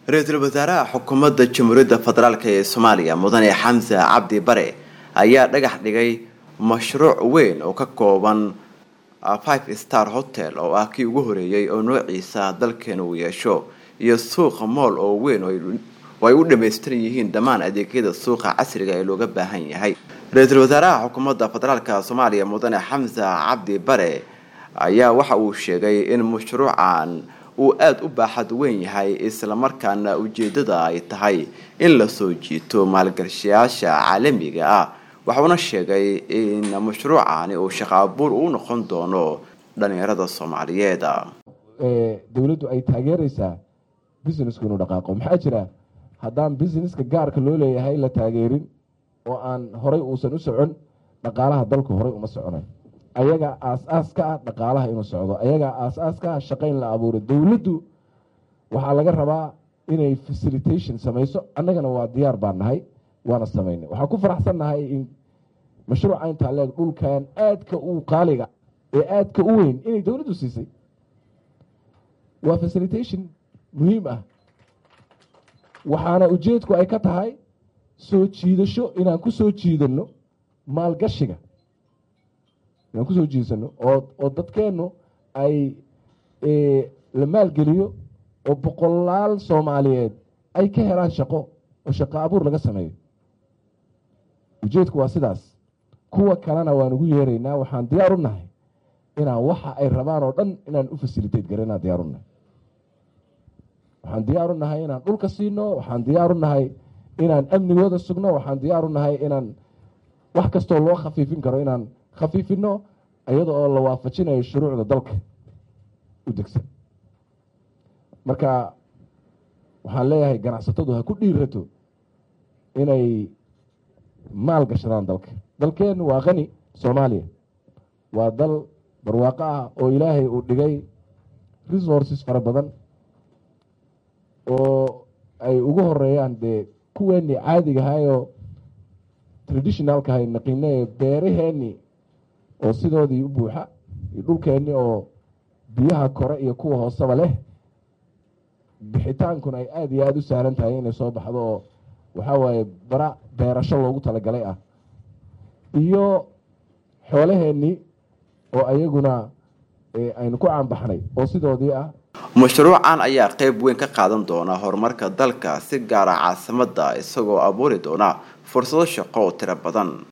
رئيسل وزراء حكومة جمهورية فدرالك Soomaaliya مدن حمزة عبدي بري ayaa dhagax dhigay mashruuc weyn oo ka kooban 5 star hotel oo ah kii ugu horeeyay oo noociisa dalkeena uu yeesho iyo suuq mall oo weyn oo ay u dhameystiran yihiin dhammaan adeegyada suuqa casriga ee looga baahan yahay. Ra'iisul Wasaaraha Xukuumadda Federaalka Soomaaliya Mudane Xamza Cabdi Bare ayaa waxa uu sheegay in mashruucan uu aad u baaxad weyn yahay isla markaana ujeedada ay tahay in la soo jiito maalgashiyaasha caalamiga ah. waxaana sheegay in mashruucani uu shaqo abuur u noqon doono dhalinyarada Soomaaliyeed. dawladdu ay taageeraysaa business-ku inuu dhaqaaqo. maxaa jira haddaan business-ka gaarka loo leeyahay la taageerin oo aan horay uusan u socon dhaqaalaha dalku horay uma soconayo. ayaga aas-aaska ah dhaqaalaha inuu socdo, ayaga aas-aaska ah shaqayn la abuuro. dawladdu waxaa laga rabaa inay facilitation samayso. annagana waa diyaar baan nahay, waana samaynay. waxaan ku faraxsannahay in mashruuca intaa leeg dhulkan aadka u qaaliga ee aadka u weyn inay dawladdu siisay. waa facilitation muhiim ah, waxaana ujeedku ay ka tahay soo jiidasho inaan ku soo jiidano maalgashiga, inaan kusoo jiidsano oo dadkeennu ay la maalgeliyo oo boqolaal Soomaaliyeed ay ka helaan shaqo oo shaqo abuur laga sameeyo. ujeedku waa sidaas. kuwa kalena waan ugu yeeraynaa. waxaan diyaar u nahay inaan waxa ay rabaan oo dhan inaan u facilitate gareynaa diyaar u nahay. waxaan diyaar u nahay inaan dhulka siino, waxaan diyaar u nahay inaan amnigooda sugno, waxaan diyaar u nahay inaan wax kastoo loo khafiifin karo inaan khafiifino iyada oo la waafajinayo shuruucda dalka u degsan. marka waxaan leeyahay ganacsatadu ha ku dhiirato inay maal gashadaan dalka. dalkeenu waa qani. Soomaaliya waa dal barwaaqo ah oo ilaahay uu dhigay resources fara badan oo ay ugu horeeyaan dee kuweennii caadiga ahayoo traditionalka ahay naqiine beeraheennii oo sidoodii u buuxa iyo dhulkeennii oo biyaha kore iyo kuwa hooseba leh. bixitaankuna ay aada iyo aada u sahlan tahay inay soo baxdo oo waxaa waaye bara beerasho loogu talagalay ah. iyo xoolaheennii oo ayaguna aynu ku caanbaxnay oo sidoodii ah. mashruucan ayaa qayb weyn ka qaadan doona horumarka dalka si gaar ah caasimadda isagoo abuuri doona fursado shaqo oo tiro badan.